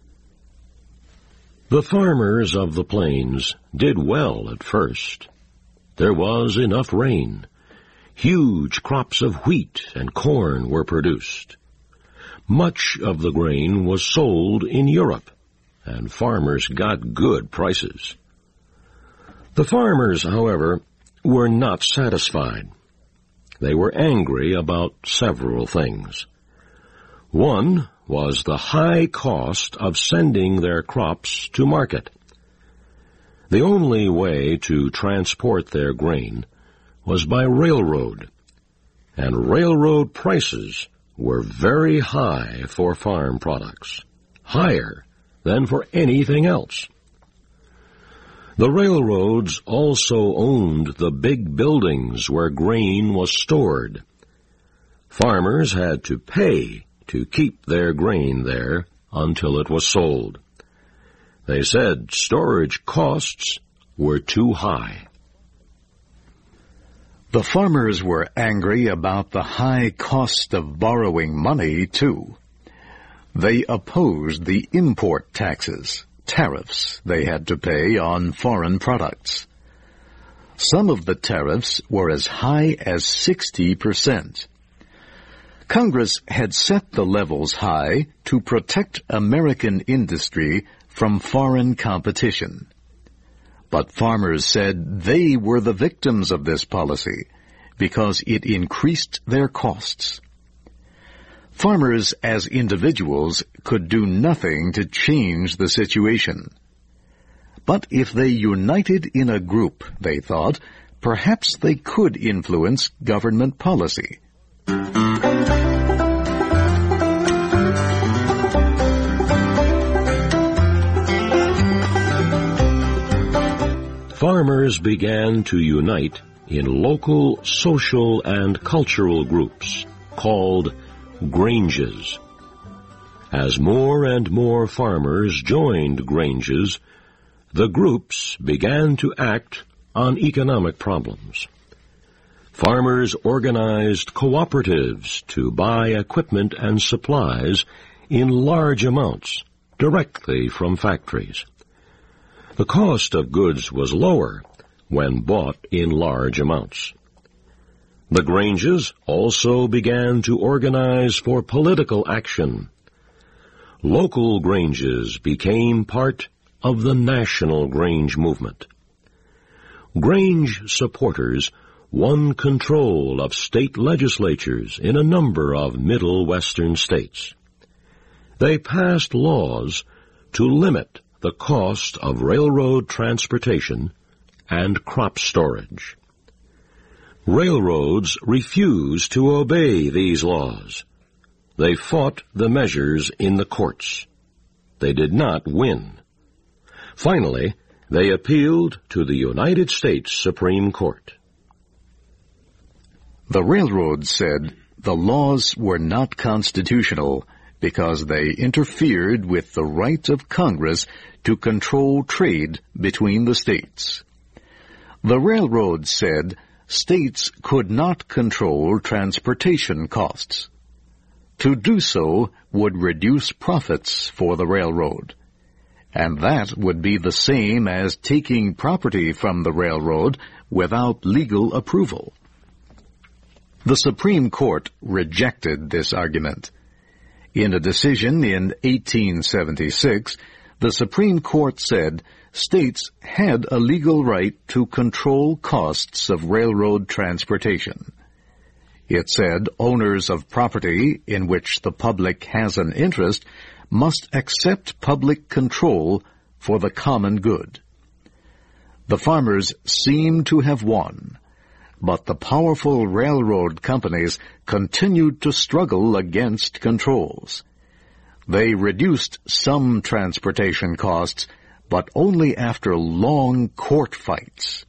The farmers of the plains did well at first. There was enough rain. Huge crops of wheat and corn were produced. Much of the grain was sold in Europe, and farmers got good prices. The farmers, however, were not satisfied. They were angry about several things. One was the high cost of sending their crops to market. The only way to transport their grain was by railroad, and railroad prices were very high for farm products, higher than for anything else. The railroads also owned the big buildings where grain was stored. Farmers had to pay to keep their grain there until it was sold. They said storage costs were too high. The farmers were angry about the high cost of borrowing money, too. They opposed the import taxes, tariffs they had to pay on foreign products. Some of the tariffs were as high as 60%. Congress had set the levels high to protect American industry from foreign competition. But farmers said they were the victims of this policy because it increased their costs. Farmers as individuals could do nothing to change the situation. But if they united in a group, they thought, perhaps they could influence government policy. Farmers began to unite in local social and cultural groups called granges. As more and more farmers joined granges, the groups began to act on economic problems. Farmers organized cooperatives to buy equipment and supplies in large amounts directly from factories. The cost of goods was lower when bought in large amounts. The granges also began to organize for political action. Local granges became part of the national grange movement. Grange supporters won control of state legislatures in a number of Middle Western states. They passed laws to limit the cost of railroad transportation and crop storage. Railroads refused to obey these laws. They fought the measures in the courts. They did not win. Finally, they appealed to the United States Supreme Court. The railroads said the laws were not constitutional because they interfered with the right of Congress to control trade between the states. The railroads said states could not control transportation costs. To do so would reduce profits for the railroad, and that would be the same as taking property from the railroad without legal approval. The Supreme Court rejected this argument. In a decision in 1876, the Supreme Court said states had a legal right to control costs of railroad transportation. It said owners of property in which the public has an interest must accept public control for the common good. The farmers seemed to have won, but the powerful railroad companies continued to struggle against controls. They reduced some transportation costs, but only after long court fights.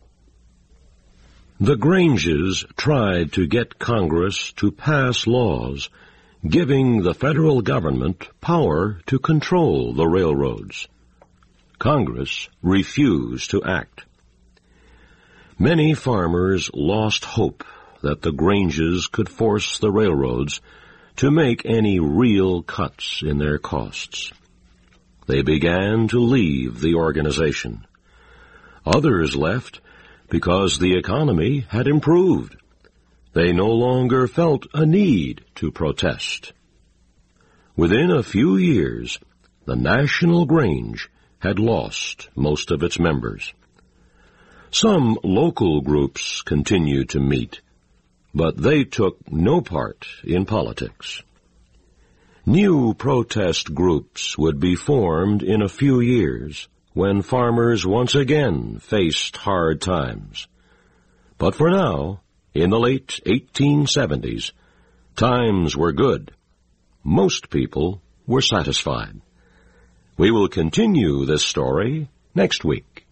The Granges tried to get Congress to pass laws giving the federal government power to control the railroads. Congress refused to act. Many farmers lost hope that the Granges could force the railroads to make any real cuts in their costs. They began to leave the organization. Others left because the economy had improved. They no longer felt a need to protest. Within a few years, the National Grange had lost most of its members. Some local groups continued to meet, but they took no part in politics. New protest groups would be formed in a few years when farmers once again faced hard times. But for now, in the late 1870s, times were good. Most people were satisfied. We will continue this story next week.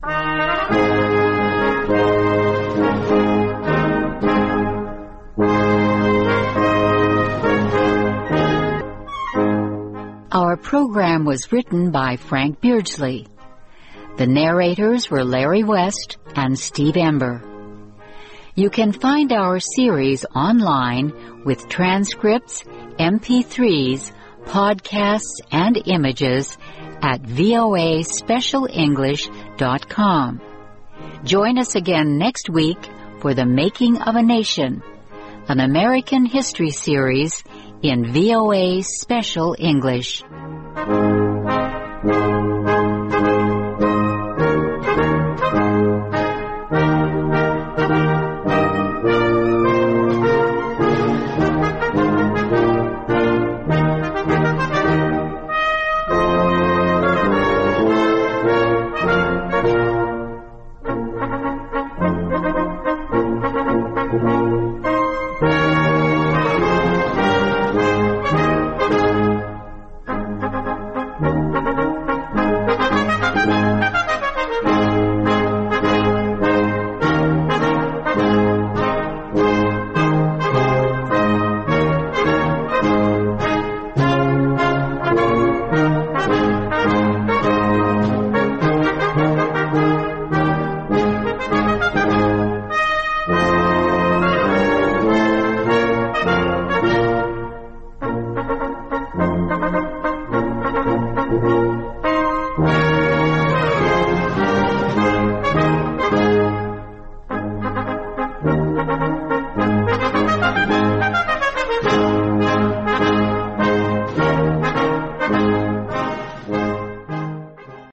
Our program was written by Frank Beardsley. The narrators were Larry West and Steve Ember. You can find our series online with transcripts, MP3s, podcasts, and images at voaspecialenglish.com. Join us again next week for The Making of a Nation, an American history series in VOA Special English.